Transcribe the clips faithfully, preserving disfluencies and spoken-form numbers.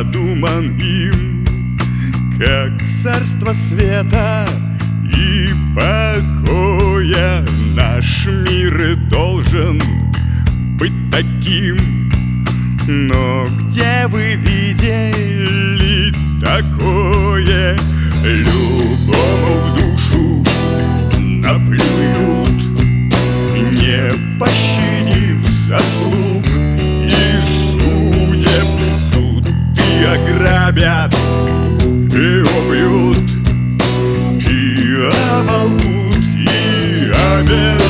задуман им, как царство света и покоя. Наш мир должен быть таким. Но где вы видели такое? Любому в душу наплюют, не пощадив заслуг и судеб. Тут и ограбят, и убьют, и оболгут, и обессудят.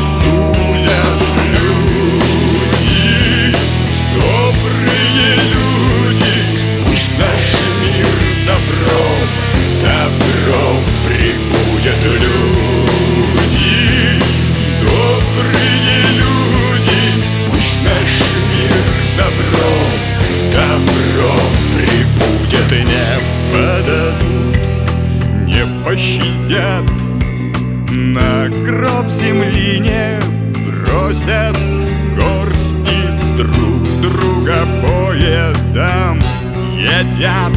Люди, добрые люди, пусть наш мир добром, добром прибудет. Люди, добрые люди, пусть наш мир добром, добром прибудет. Не подадут, не пощадят, на гроб земли не бросят, горсти друг друга по едам едят,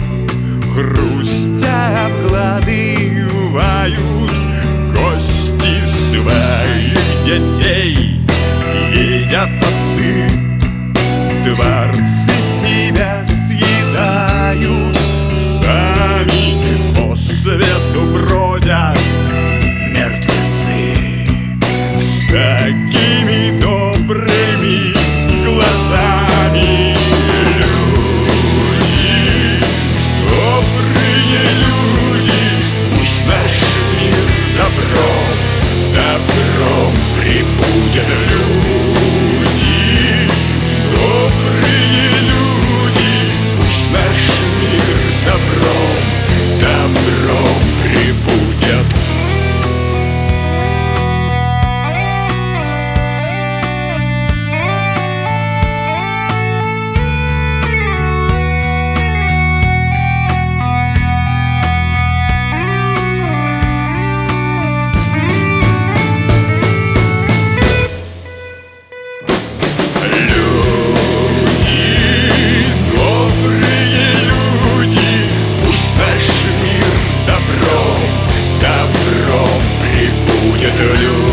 хрустя обгладывают кости своих детей. Едят отцы, творцы себя съедают, сами по свету бродят мертвецы с такими добрыми глазами. Люди, добрые люди, пусть наш мир добром, добром прибудет. Люди, добрые люди, пусть наш мир добром, добром прибудет. Добром прибудет.